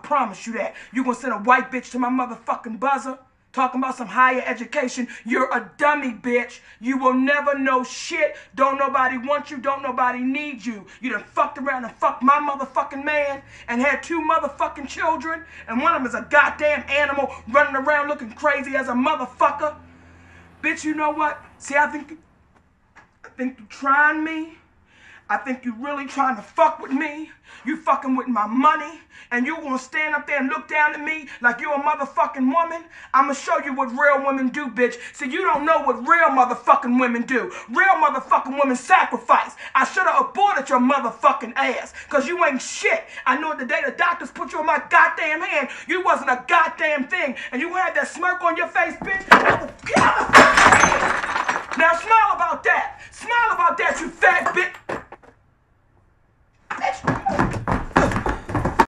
promise you that. You gonna send a white bitch to my motherfucking buzzer? Talking about some higher education. You're a dummy, bitch. You will never know shit. Don't nobody want you. Don't nobody need you. You done fucked around and fucked my motherfucking man and had 2 motherfucking children. And one of them is a goddamn animal running around looking crazy as a motherfucker. Bitch, you know what? See, I think you trying me. I think you really trying to fuck with me. You fucking with my money. And you gonna stand up there and look down at me like you a motherfucking woman? I'ma show you what real women do, bitch. See, you don't know what real motherfucking women do. Real motherfucking women sacrifice. I should've aborted your motherfucking ass. Cause you ain't shit. I know the day the doctors put you in my goddamn hand, you wasn't a goddamn thing. And you had that smirk on your face, bitch. Now smile about that. Smile about that, you fat bitch.